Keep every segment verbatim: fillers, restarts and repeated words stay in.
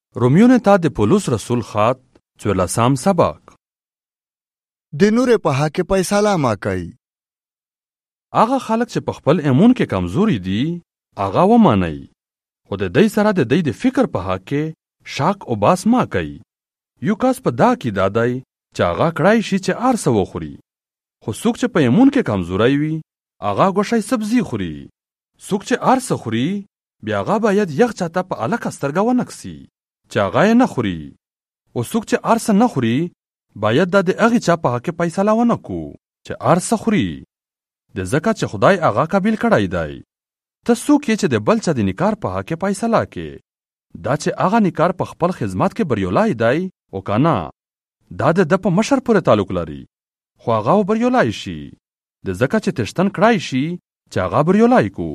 رومیونه تا د پولس رسول خط څوارلسم سبق. د نور په حق فیصله ما کوي. هغه خلک چې په خپل ایمون کې کمزوري دي هغه ومانئ، خو د دوی سره د دوی د فکر په حق کې شک او باس ما کوي. یو کس په دا کې دادی چې هغه کړای شي چې هر څه وخوري، خو څوک چې په ایمون کې کمزوری وي هغه ګوښی سبزي خوري. څوک چې هر څه خوري بیا هغه باید یخ چاته په الکه سترګه ونکسي چې هغه یې نه خوري، او څوک چې هر څه نه خوري باید دا د هغې چا په حق کې فیصله ونه کړو چې هر څه خوري، د ځکه چې خدای هغه قابل کړی دی. ته څوک یې چې د بل چا د نکار په حق کې فیصله کې، دا چې هغه نکار په خپل خدمت کې بریالی دی او که نه، دا د ده په مشر پورې تعلق لري، خو هغه و بریالی شي د ځکه چې تشتن کړای شي چې هغه بریالی کو.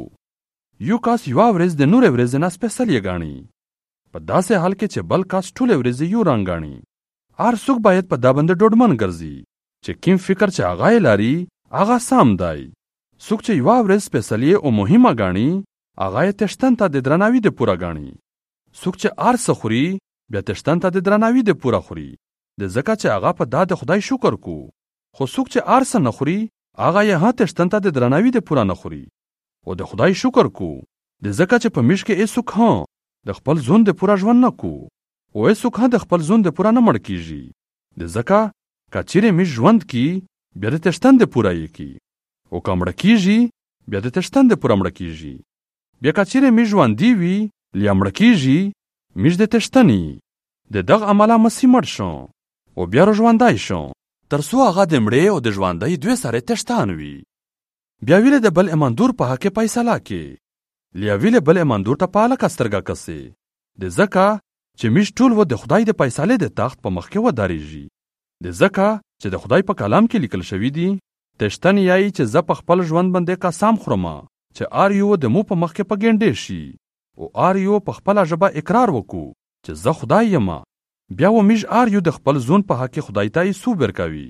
یو کس یوه ورځ د نورې ورځې نه سپېڅلې ګڼي، په داسې حال کې چې بل کس ټولې ورځې یو رنګ ګڼي. هر څوک باید په دا باندې ډوډمن ګرځي چې کوم فکر چې هغه یې لري هغه سم دی. څوک چې یوه ورځ سپېڅلې او مهمه ګڼي هغه یې تشتن ته د درناوي د پوره ګڼي. څوک چې هر څه خوري بیا تشتن ته د درناوي د پوره خوري، د ځکه چې هغه په دا د خدای شکر کو. خو څوک چې هر څه نه خوري هغه یې هم تشتن ته د درناوي د پوره نه خوري او د خدای شکر کو، د ځکه چې په میش کې هیڅوک هم د خپل ژوند د پوره ژوند نه کو او هیڅوک هم د خپل ژوند د پوره نه مړ کیږي، د ځکه که چیرې میش ژوند کی بیا د تشتن د پوره یې کی، او که مړه کیږي بیا د تشتن د پوره مړه کیږي. بیا که چیرې میش ژوندي وي یا مړه کیږي میش د تشتنی. د دغه عمله مسیح مړ شو او بیا راژوندی شو تر څو هغه د مړې او د ژوندۍ دوی سره تشتان وي. بیا ویلې د بل ایماندور په حق کې فیصله کې، لیا ویلې بل ایماندور ته په هلکه سترګه کسې، د ځکه چې میش ټول و د خدای د فیصلې د تخت په مخ کې ودرېږي، د ځکه چې د خدای په کلام کې لیکل شوي دي تشتن یایي چې زه په خپل ژوند باندې قسم خورم چې هر یو د مو په مخ کې په ګنډې شي او هر یو په خپله ژبه اقرار وکړو چې زه خدای یم. بیا و میش هر یو د خپل ژوند په حق کې خدای ته یې سوبر کوي.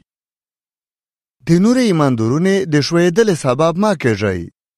د نور ایماندارونو د ښویېدلې سبب ما کېږئ.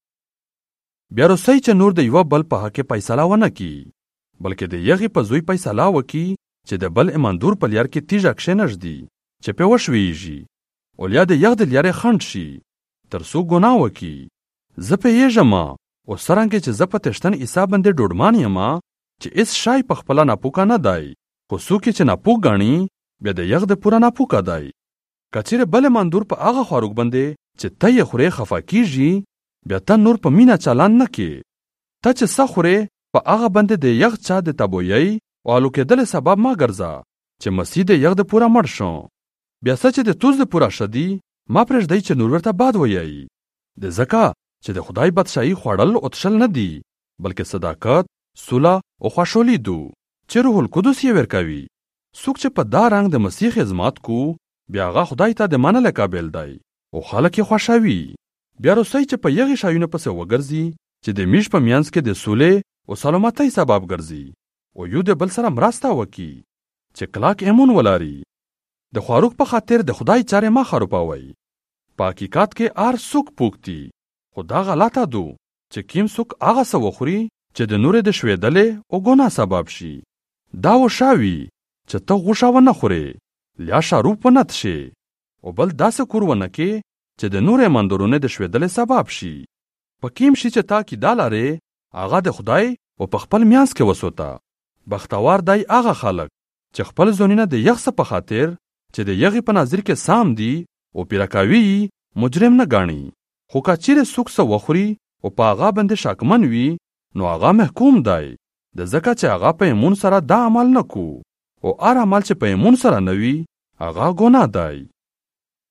بیا رسئ چې نور د یوه بل په حق کې فیصله ونه کړي، بلکې د یغې په زوی فیصله وکړي چې د بل ایماندور په لیار کې تیږه کښېنږدي چې پې وشویږي او یا د یغ د لیارې خنډ شي تر څو ګناه وکړي. زه پوهېږم او څرنګه چې زه په تشتن عیسی باندې ډوډمان یم چې هېڅ شی په خپله ناپوکه نه دی، خو څوک چې ناپوک ګڼي بیا د یغ د پوره ناپوکه دی. که چیرې بل ایماندور په هغه خواروک باندې چې ته یې خورې خفه کیږي بیا ته نور په مینه چلند نه کې. ته چې څه خورې په هغه باندې د یغ چا د تبویۍ او هلو کېدلې سبب مه ګرځه چې مسیح د یغ د پوره مړ شو. بیا څه چې د توز د پوره شدي ما پرېږدئ چې نور ورته بد ویایي، د ځکه چې د خدای بادشاهي خوړل او تشل نه دي، بلکې صداقت، سوله او خوشحالي دو چې روح القدس یې ورکوي. څوک چې په دا رنګ د مسیح خدمت کو بیا هغه خدای ته د منلو قابل دی او خلک یې خوښوي. بیا رسئ چې په یغې شیانو پسې وګرځي چې د میش په منځ کې د سولې او سلامتۍ سبب ګرځي او یو د بل سره مرسته وکړي چې کلک ایمون ولري. د خواروک په خاطر د خدای چارې مه خرابوئ. په حقیقت کې هر څوک پوک دي، خو دا غلطه دو چې کوم څوک هغه څه وخوري چې د نورې د ښویېدلې او ګناه سبب شي. دا وشاوي چې ته غوښه ونه خورې یا شاروب ونه تشې او بل داسې کور ونه کې چې د نورو ایماندارونو د ښویېدلې سبب شي. په کوم شي چې تا عقیده لرې هغه د خدای او په خپل میانځ کې وسوته. بختور دی هغه خلک چې خپل ځانونه د یخ څه په خاطر چې د یغې په نظر کې سام دي او پیره کوي مجرم نه ګڼي. خو که چیرې څوک څه وخوري او په هغه باندې شکمن وي نو هغه محکوم دی، د ځکه چې هغه په ایمون سره دا عمل نه کو او هر عمل چې په ایمون سره نه وي هغه ګناه دی.